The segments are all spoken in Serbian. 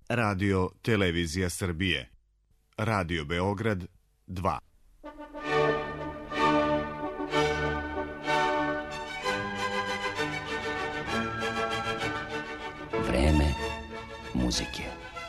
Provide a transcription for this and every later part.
Radio Televizija Srbije, Radio Beograd 2. Vreme muzike.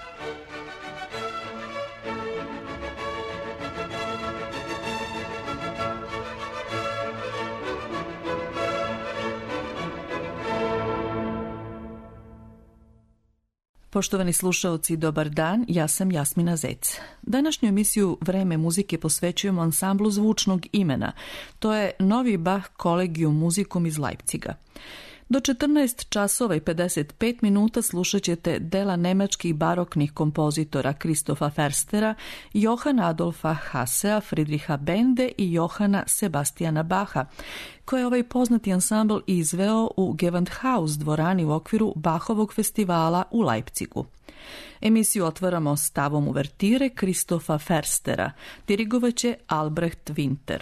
Poštovani slušaoci, dobar dan, ja sam Jasmina Zec. Današnju emisiju Vreme muzike posvećujemo ansamblu zvučnog imena. To je Novi Bach Collegium Musicum iz Leipziga. Do 14 časova i 55 minuta slušat ćete dela nemačkih baroknih kompozitora Christopha Förstera, Johanna Adolfa Hassea, Friedricha Bende i Johana Sebastiana Bacha, koje je ovaj poznati ansambl izveo u Gewandhaus dvorani u okviru Bachovog festivala u Leipzigu. Emisiju otvaramo stavom uvertire Christopha Förstera, dirigovaće Albrecht Winter.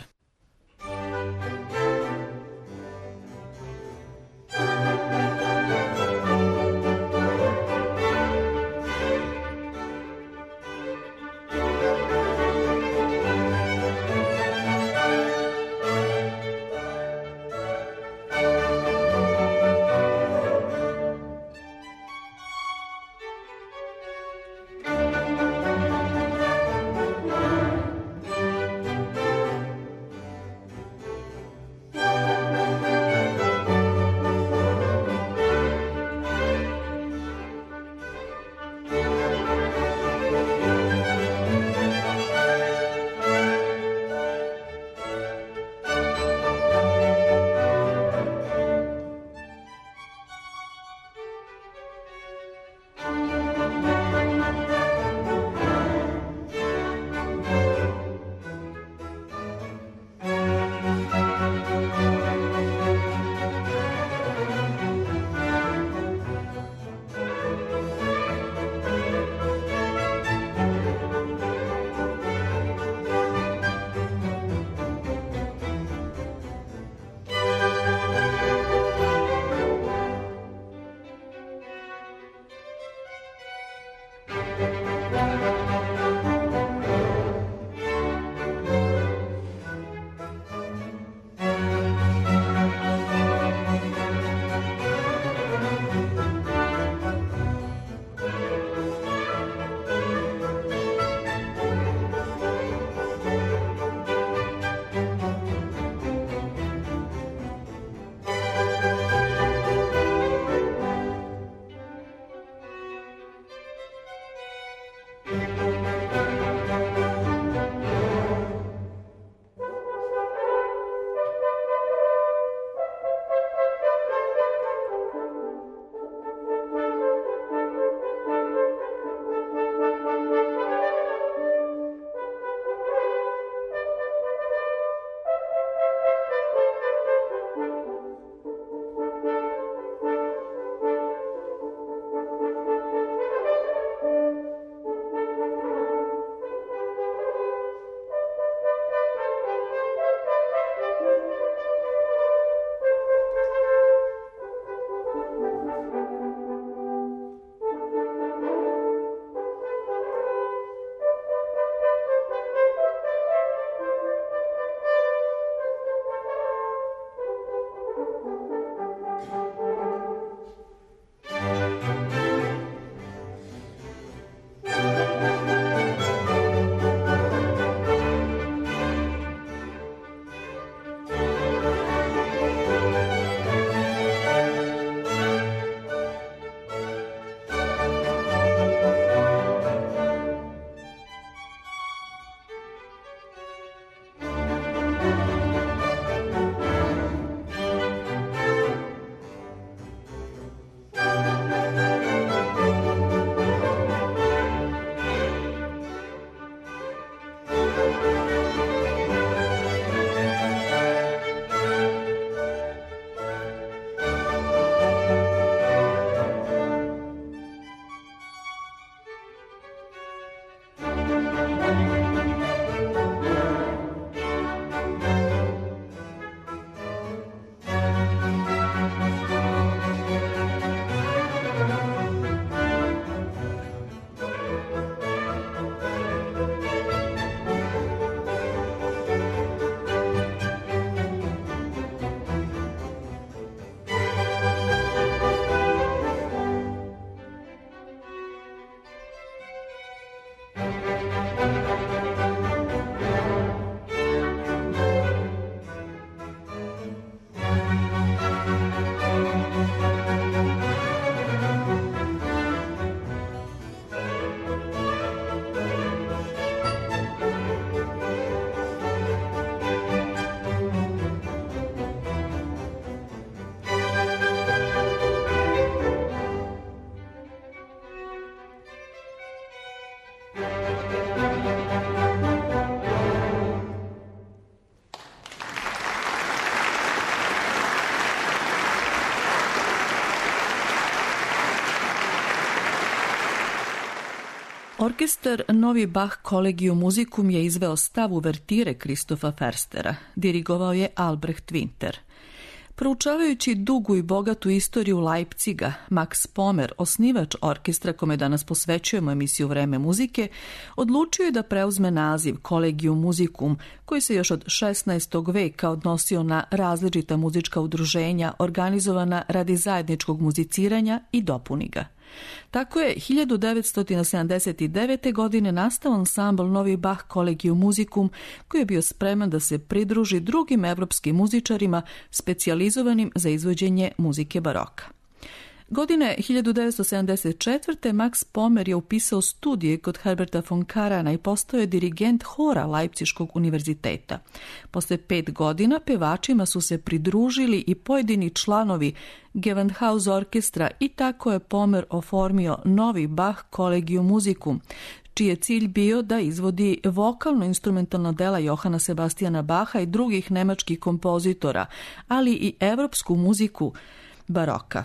Orkestar Novi Bach Collegium Musicum je izveo stav uvertire Kristofa Ferstera. Dirigovao je Albrecht Winter. Proučavajući dugu i bogatu istoriju Leipziga, Max Pomer, osnivač orkestra kome danas posvećujemo emisiju Vreme muzike, odlučio je da preuzme naziv Collegium Musicum, koji se još od 16. veka odnosio na različita muzička udruženja organizovana radi zajedničkog muziciranja i dopuni ga. Tako je 1979. godine nastao ansambl Novi Bach Collegium Musicum, koji je bio spreman da se pridruži drugim evropskim muzičarima specijalizovanim za izvođenje muzike baroka. Godine 1974. Max Pomer je upisao studije kod Herberta von Karana i postao je dirigent hora Leipziškog univerziteta. Posle 5 godina pevačima su se pridružili i pojedini članovi Gewandhaus orkestra i tako je Pomer oformio Novi Bach Collegium Musicum, čiji je cilj bio da izvodi vokalno-instrumentalna dela Johana Sebastiana Bacha i drugih nemačkih kompozitora, ali i evropsku muziku baroka.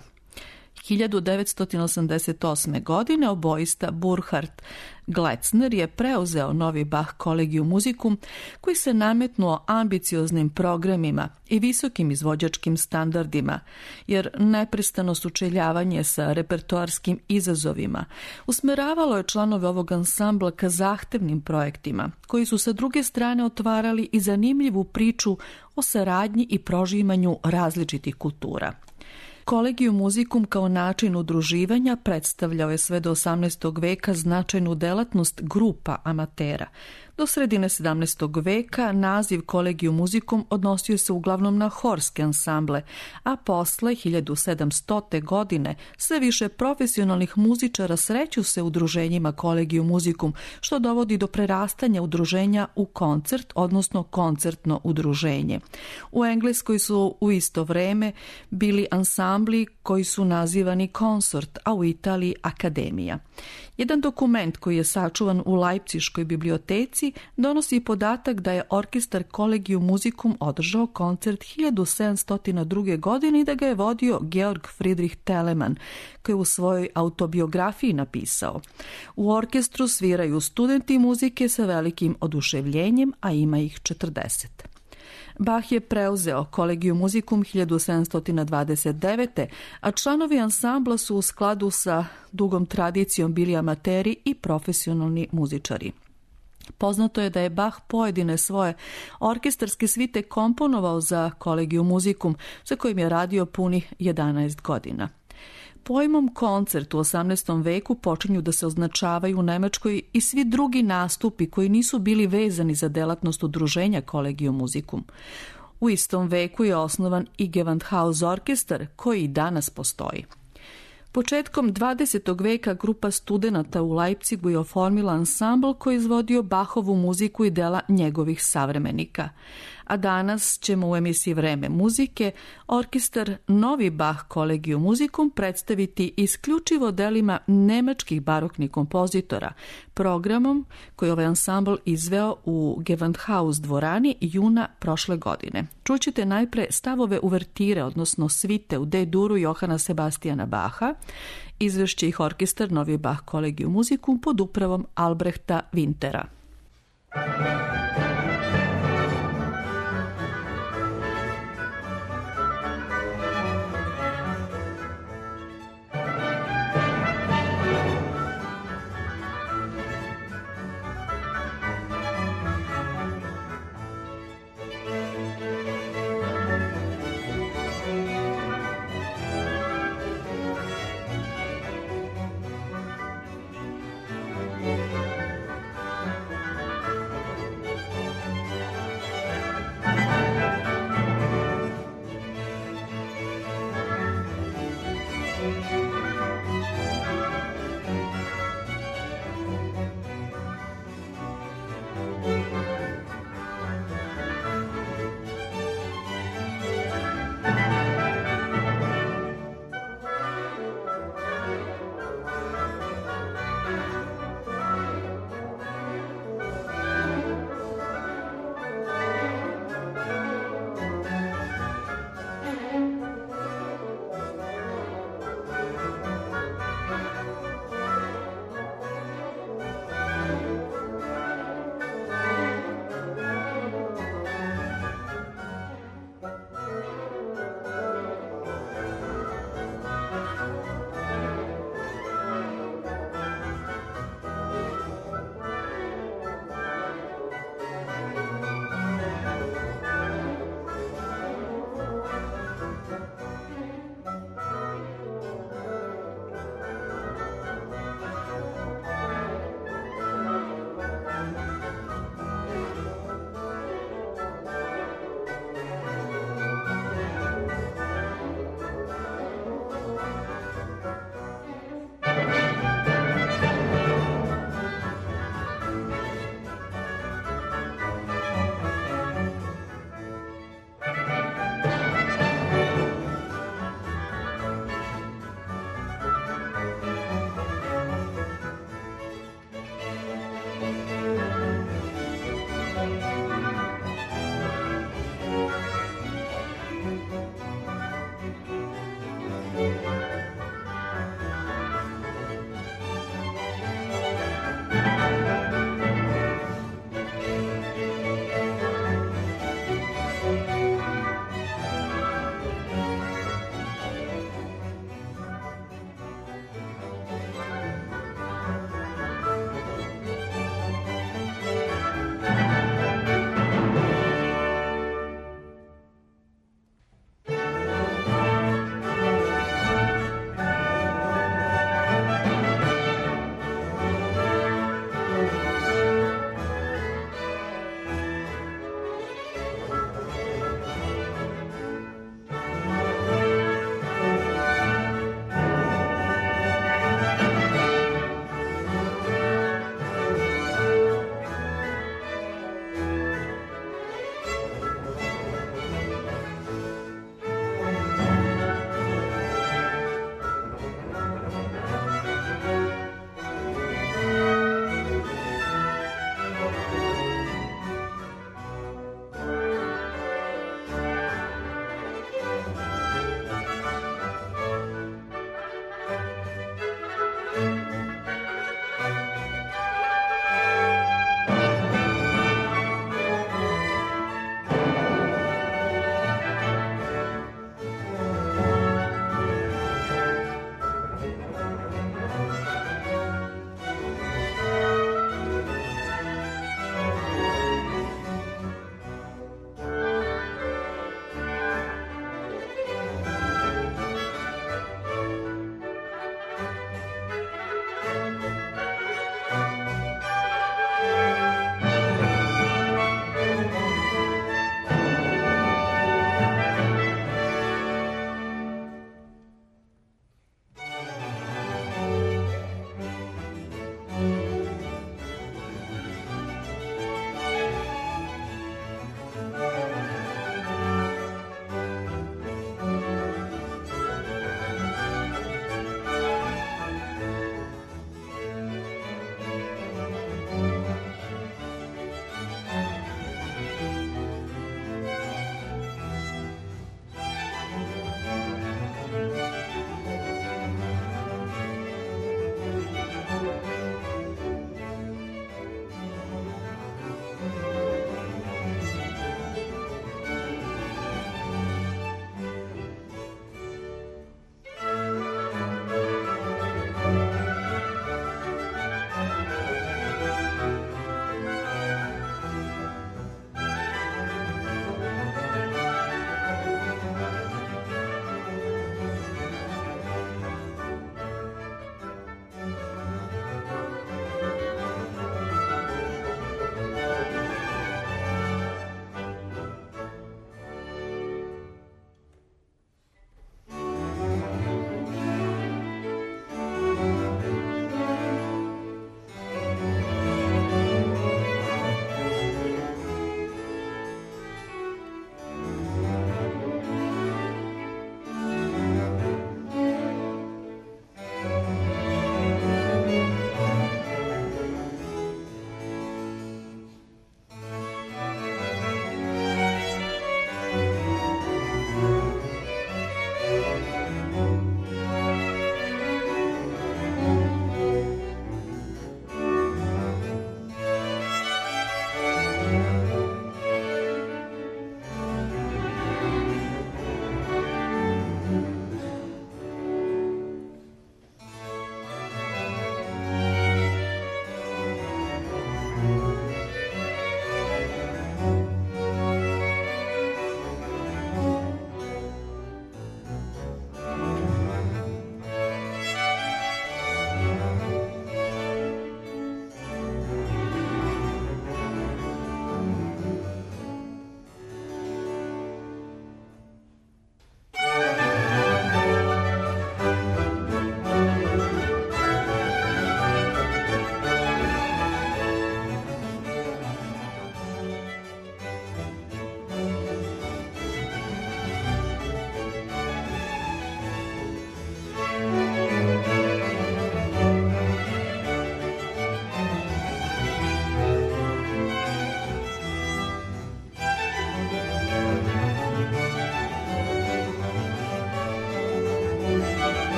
1988. godine oboista Burkhard Gletzner je preuzeo Novi Bach Collegium Musicum, koji se nametnuo ambicioznim programima i visokim izvođačkim standardima, jer neprestano sučeljavanje sa repertoarskim izazovima usmeravalo je članove ovog ansambla ka zahtevnim projektima, koji su sa druge strane otvarali i zanimljivu priču o saradnji i prožimanju različitih kultura. Collegium Musicum kao način udruživanja predstavljao je sve do 18. veka značajnu delatnost grupa amatera. Do sredine 17. veka naziv Collegium Musicum odnosio se uglavnom na horske ansamble, a posle 1700. godine sve više profesionalnih muzičara sreću se udruženjima Collegium Musicum, što dovodi do prerastanja udruženja u koncert, odnosno koncertno udruženje. U Engleskoj su u isto vreme bili ansambli koji su nazivani konsort, a u Italiji akademija. Jedan dokument koji je sačuvan u Leipziškoj biblioteci donosi podatak da je orkestar Collegium Musicum održao koncert 1702. godine i da ga je vodio Georg Friedrich Telemann, koji je u svojoj autobiografiji napisao: u orkestru sviraju studenti muzike sa velikim oduševljenjem, a ima ih 40. Bach je preuzeo Collegium Musicum 1729. a članovi ansambla su u skladu sa dugom tradicijom bili amateri i profesionalni muzičari. Poznato je da je Bach pojedine svoje orkestarske svite komponovao za Collegium Musicum, sa kojim je radio punih 11 godina. Pojmom koncert u 18. veku počinju da se označavaju u Nemačkoj i svi drugi nastupi koji nisu bili vezani za delatnost udruženja Collegium Musicum. U istom veku je osnovan i Gewandhaus orkestar, koji i danas postoji. Početkom 20. veka grupa studenata u Leipzigu je oformila ansambl koji je izvodio Bachovu muziku i dela njegovih savremenika. A danas ćemo u emisiji Vreme muzike orkestar Novi Bach Collegium Musicum predstaviti isključivo delima nemačkih baroknih kompozitora, programom koji ovaj ansambl izveo u Gewandhaus dvorani juna prošle godine. Čućete najpre stavove uvertire, odnosno svite u D-duru Johana Sebastiana Bacha. Izvešće ih orkestar Novi Bach Collegium Musicum pod upravom Albrechta Wintera.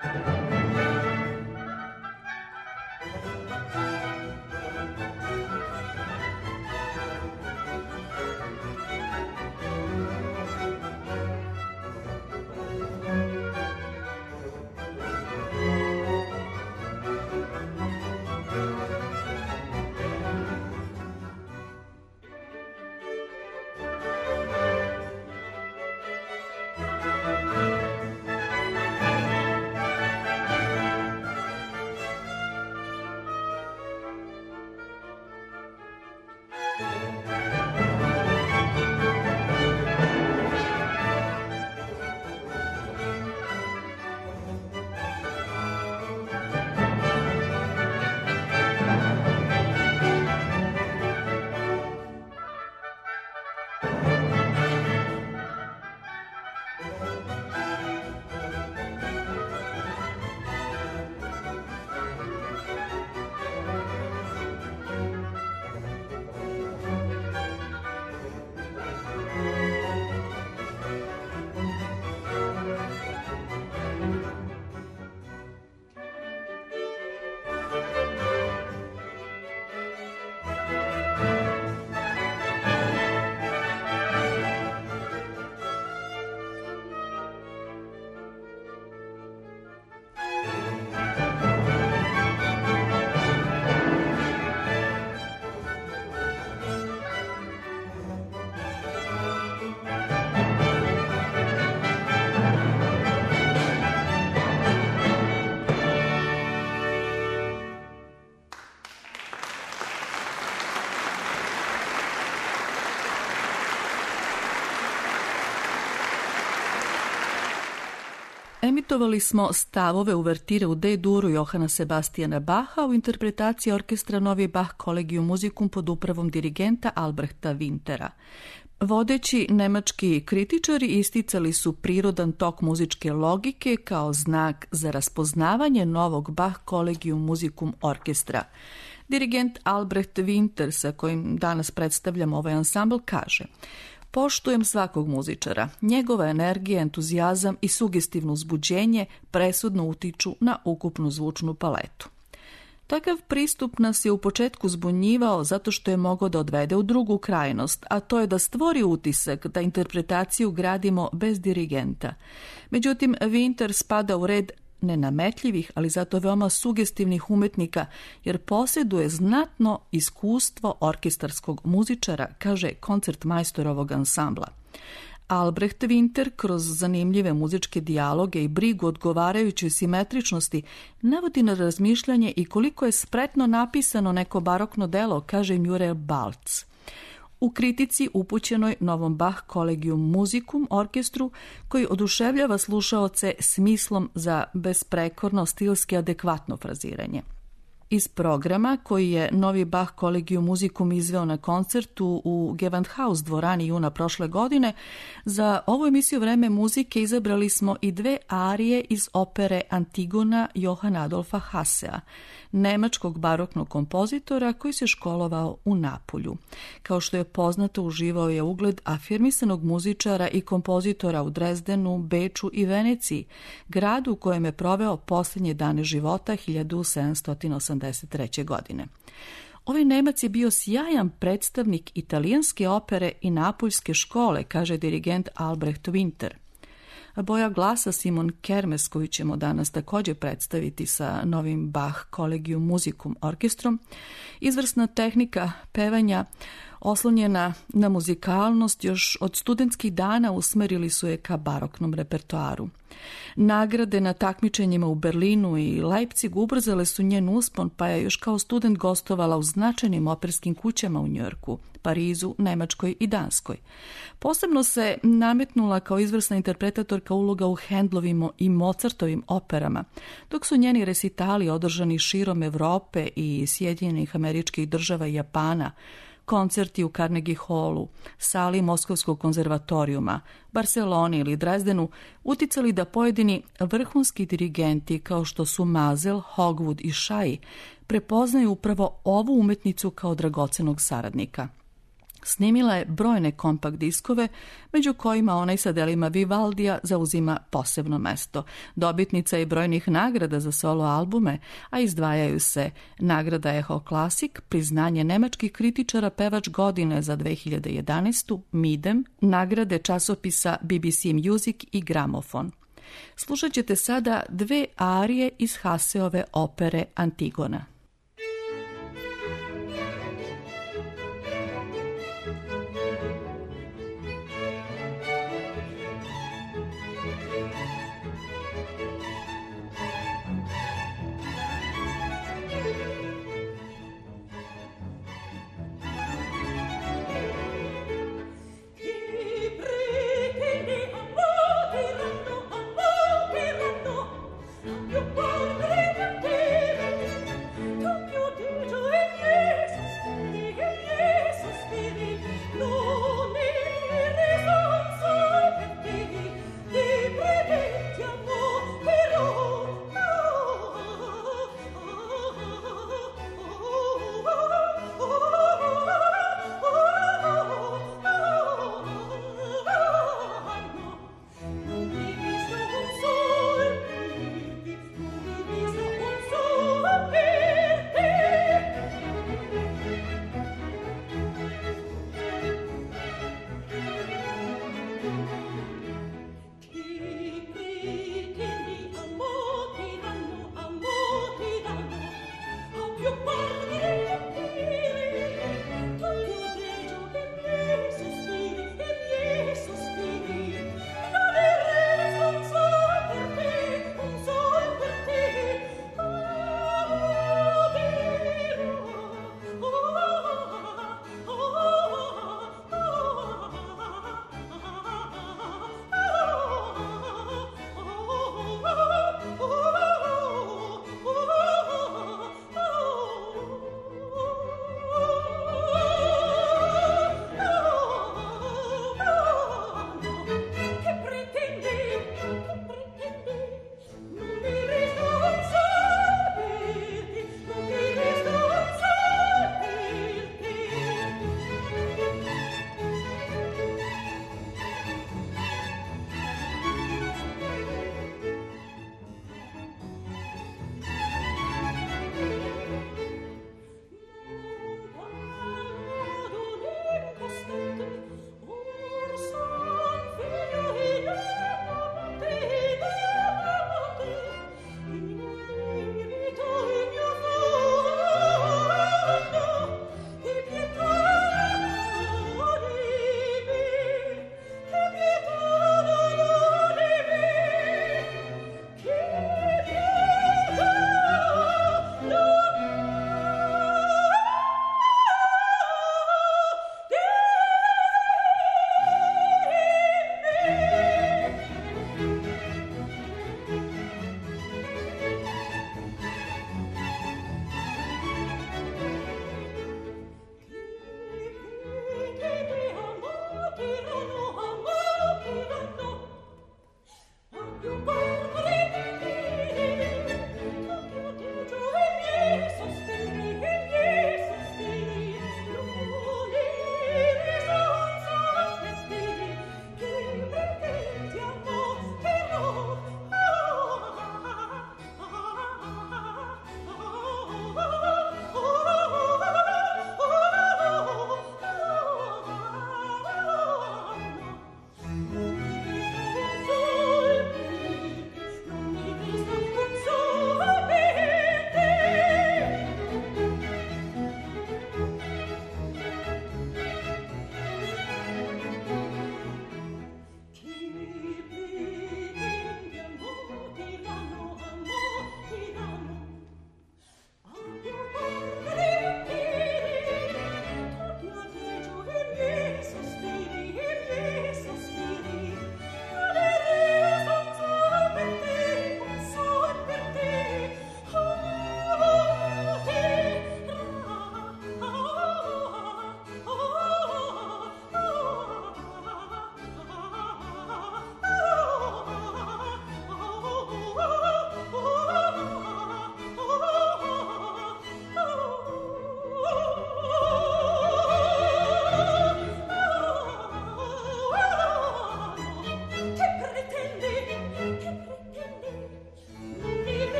Emitovali smo stavove uvertire u D-duru Johana Sebastijana Bacha u interpretaciji orkestra Novi Bach Collegium Musicum pod upravom dirigenta Albrehta Wintera. Vodeći nemački kritičari isticali su prirodan tok muzičke logike kao znak za raspoznavanje novog Bach Collegium Musicum orkestra. Dirigent Albrecht Winter, sa kojim danas predstavljam ovaj ansambl, kaže: Poštujem svakog muzičara. Njegova energija, entuzijazam i sugestivno uzbuđenje presudno utiču na ukupnu zvučnu paletu. Takav pristup nas je u početku zbunjivao zato što je mogao da odvede u drugu krajnost, a to je da stvori utisak da interpretaciju gradimo bez dirigenta. Međutim, Winter spada u red nenametljivih, ali zato veoma sugestivnih umetnika, jer posjeduje znatno iskustvo orkestarskog muzičara, kaže koncertmajstor ovog ansambla. Albrecht Winter kroz zanimljive muzičke dijaloge i brigu odgovarajućoj simetričnosti navodi na razmišljanje i koliko je spretno napisano neko barokno delo, kaže Muriel Balc. U kritici upućenoj novom Bach Collegium Musicum orkestru, koji oduševljava slušaoce smislom za besprekorno stilski adekvatno fraziranje. Iz programa koji je novi Bach Collegium Musicum izveo na koncertu u Gewandhaus dvorani juna prošle godine, za ovu emisiju Vreme muzike izabrali smo i dve arije iz opere Antigona Johanna Adolfa Hassea, nemačkog baroknog kompozitora koji se školovao u Napulju. Kao što je poznato, uživao je ugled afirmisanog muzičara i kompozitora u Drezdenu, Beču i Veneciji, gradu u kojem je proveo posljednje dane života 1783. godine. Ovaj Nemac je bio sjajan predstavnik italijanske opere i napuljske škole, kaže dirigent Albrecht Winter. Boja glasa Simon Kermes, koju ćemo danas također predstaviti sa novim Bach Collegium Musicum orkestrom, izvrsna tehnika pevanja oslonjena na muzikalnost još od studentskih dana usmerili su je ka baroknom repertoaru. Nagrade na takmičenjima u Berlinu i Leipzigu ubrzale su njen uspon, pa je još kao student gostovala u značajnim operskim kućama u Njujorku, Parizu, Nemačkoj i Danskoj. Posebno se nametnula kao izvrsna interpretatorka uloga u Handlovim i Mozartovim operama, dok su njeni resitali održani širom Evrope i Sjedinjenih Američkih Država i Japana, koncerti u Carnegie Hallu, sali Moskovskog konzervatorijuma, Barceloni ili Drezdenu uticali da pojedini vrhunski dirigenti kao što su Mazel, Hogwood i Shai prepoznaju upravo ovu umetnicu kao dragocenog saradnika. Snimila je brojne kompakt diskove, među kojima onaj sa delima Vivaldija zauzima posebno mesto. Dobitnica je brojnih nagrada za solo albume, a izdvajaju se nagrada Echo Classic, priznanje nemačkih kritičara pevač godine za 2011. Midem, nagrade časopisa BBC Music i Gramofon. Slušat ćete sada dve arije iz Haseove opere Antigona. Più poveri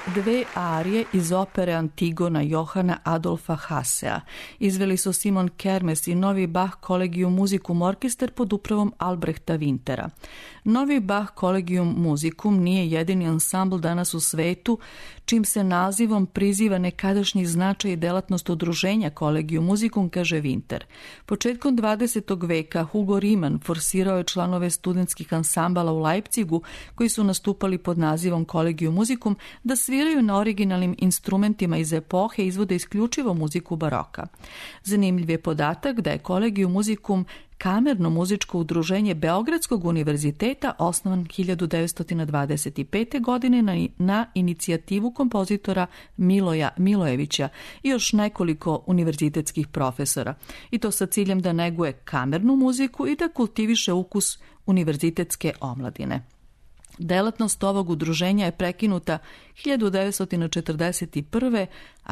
dve arije iz opere Antigona Johana Adolfa Hassea. Izveli su Simon Kermes i Novi Bach Collegium Musicum Orkester pod upravom Albrehta Wintera. Novi Bach Collegium Musicum nije jedini ansambl danas u svetu čim se nazivom priziva nekadašnji značaj i delatnost udruženja Collegium Musicum, kaže Winter. Početkom 20. veka Hugo Riemann forsirao je članove studentskih ansambala u Leipzigu koji su nastupali pod nazivom Collegium Musicum da sviraju na originalnim instrumentima iz epohe i izvode isključivo muziku baroka. Zanimljiv je podatak da je Collegium Musicum kamerno muzičko udruženje Beogradskog univerziteta osnovan 1925. godine na inicijativu kompozitora Miloja Milojevića i još nekoliko univerzitetskih profesora. I to sa ciljem da neguje kamernu muziku i da kultiviše ukus univerzitetske omladine. Delatnost ovog udruženja je prekinuta 1941. a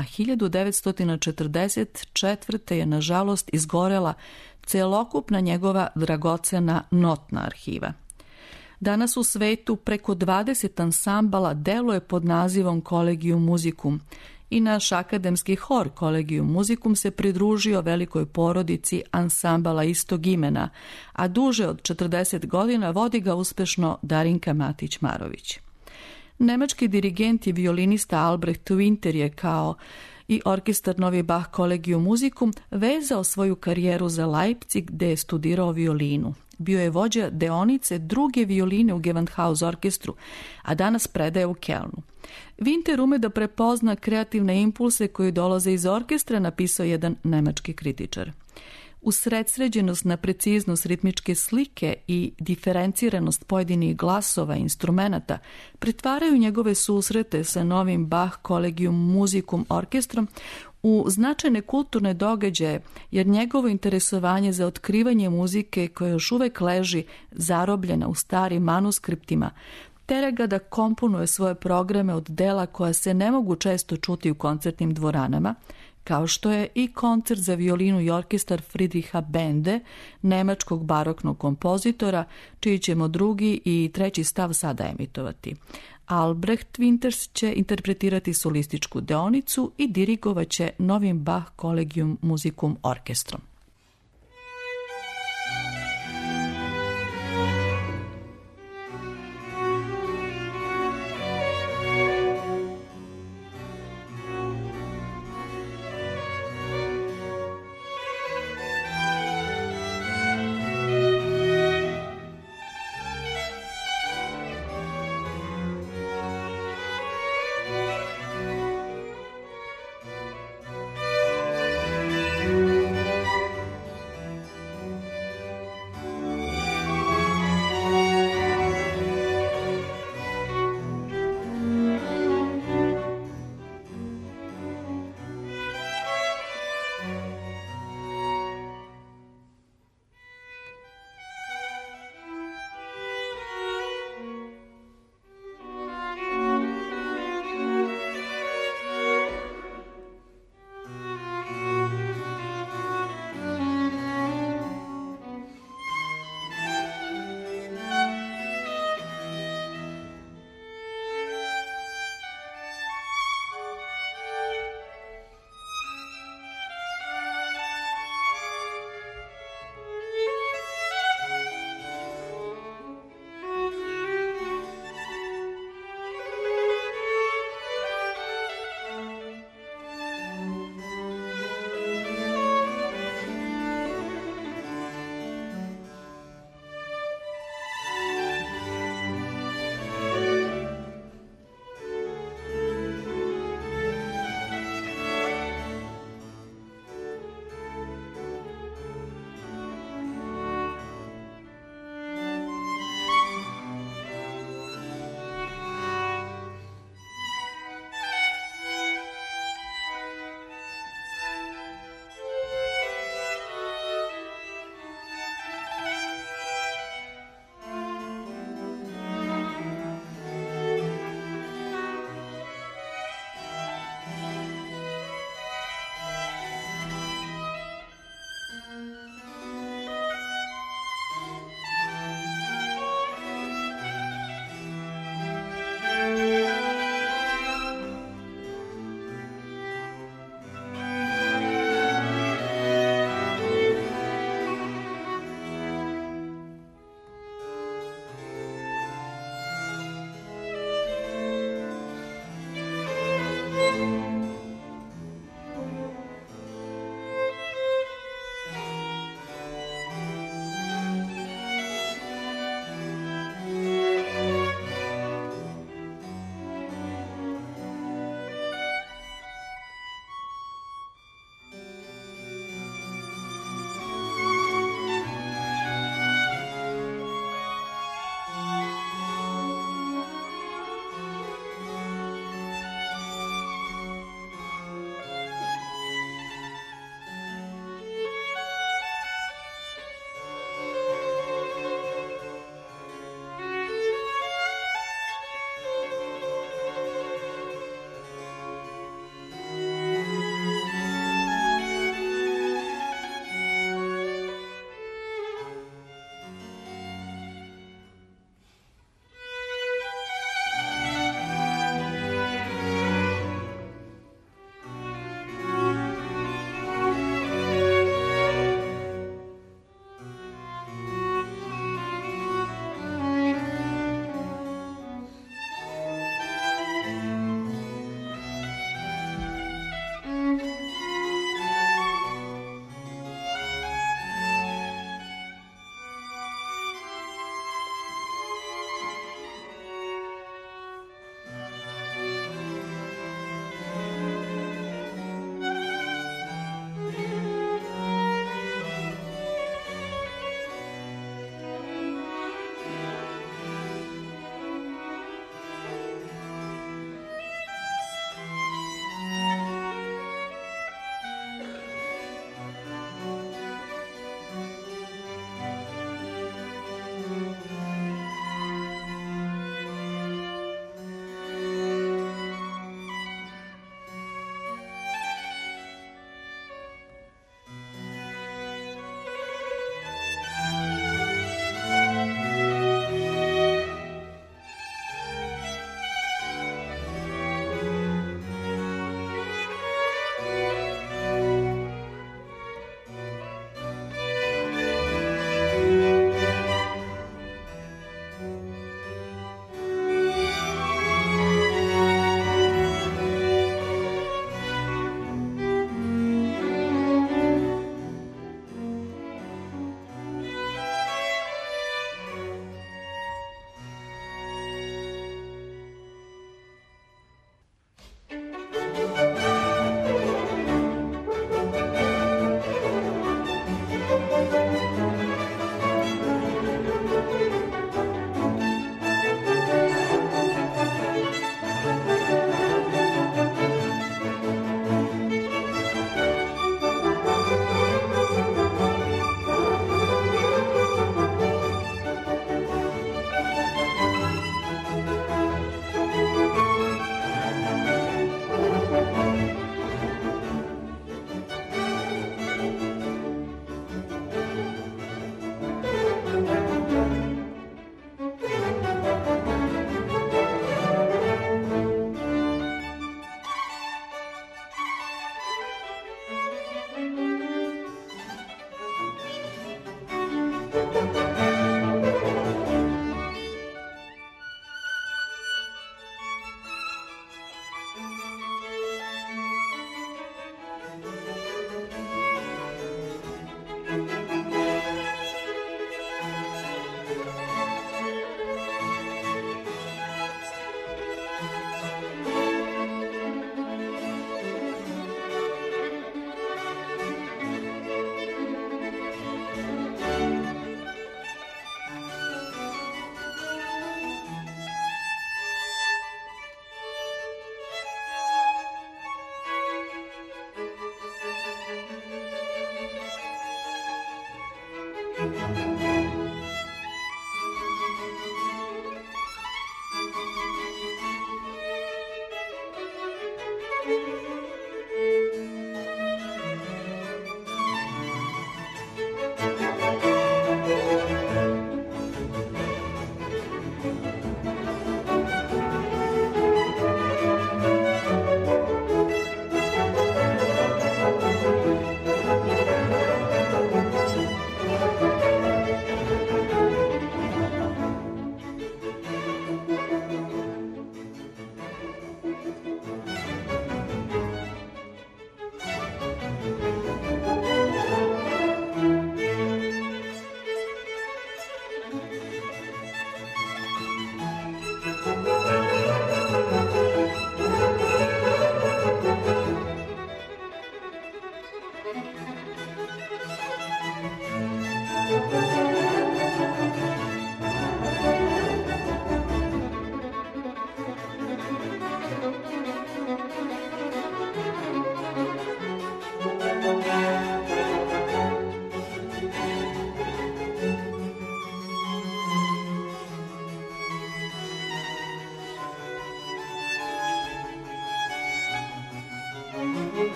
1944. je nažalost izgorela celokupna njegova dragocena notna arhiva. Danas u svetu preko 20 ansambala deluje pod nazivom Collegium Musicum i naš akademski hor Collegium Musicum se pridružio velikoj porodici ansambala istog imena, a duže od 40 godina vodi ga uspešno Darinka Matić-Marović. Nemački dirigent i violinista Albrecht Winter je kao i orkestar Novi Bach Collegium Musicum vezao svoju karijeru za Leipzig gde je studirao violinu. Bio je vođa deonice druge violine u Gewandhaus orkestru, a danas predaje u Kelnu. Winter ume da prepozna kreativne impulse koji dolaze iz orkestra, napisao jedan nemački kritičar. Usredsređenost na preciznost ritmičke slike i diferenciranost pojedinih glasova i instrumenata pretvaraju njegove susrete sa novim Bach Collegium Musicum orkestrom u značajne kulturne događaje, jer njegovo interesovanje za otkrivanje muzike koja još uvek leži zarobljena u starim manuskriptima tera ga da komponuje svoje programe od dela koja se ne mogu često čuti u koncertnim dvoranama, kao što je i koncert za violinu i orkestar Friedricha Bende, nemačkog baroknog kompozitora, čiji ćemo drugi i treći stav sada emitovati. Albrecht Winters će interpretirati solističku deonicu i dirigovaće Novim Bach Collegium Musicum orkestrom.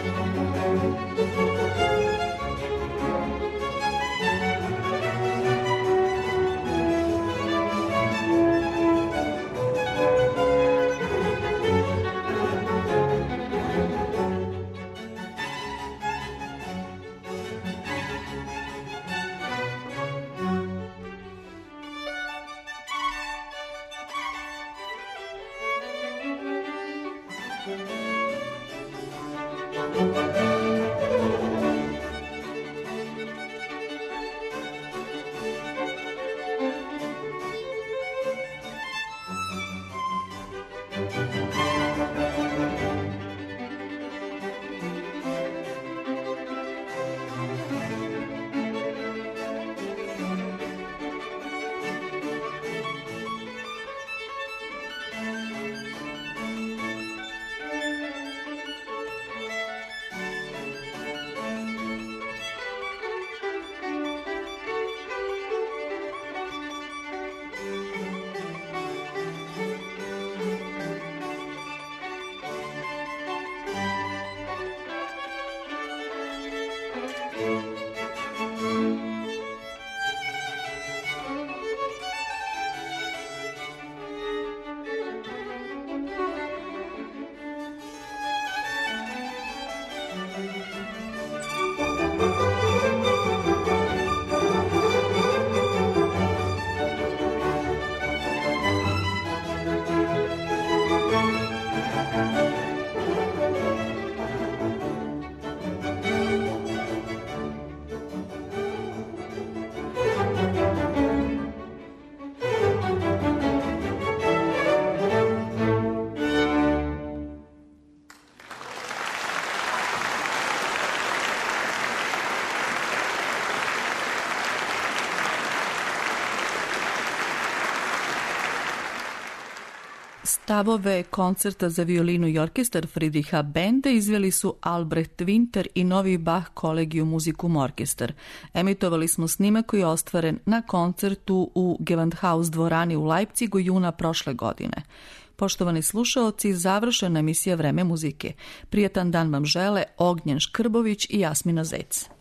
Stavove koncerta za violinu i orkestar Friedricha Benda izveli su Albrecht Winter i novi Bach Collegium Musicum orkestar. Emitovali smo snimak koji je ostvaren na koncertu u Gewandhaus dvorani u Leipzigu juna prošle godine. Poštovani slušaoci, završena emisija Vreme muzike. Prijatan dan vam žele Ognjen Škrbović i Jasmina Zec.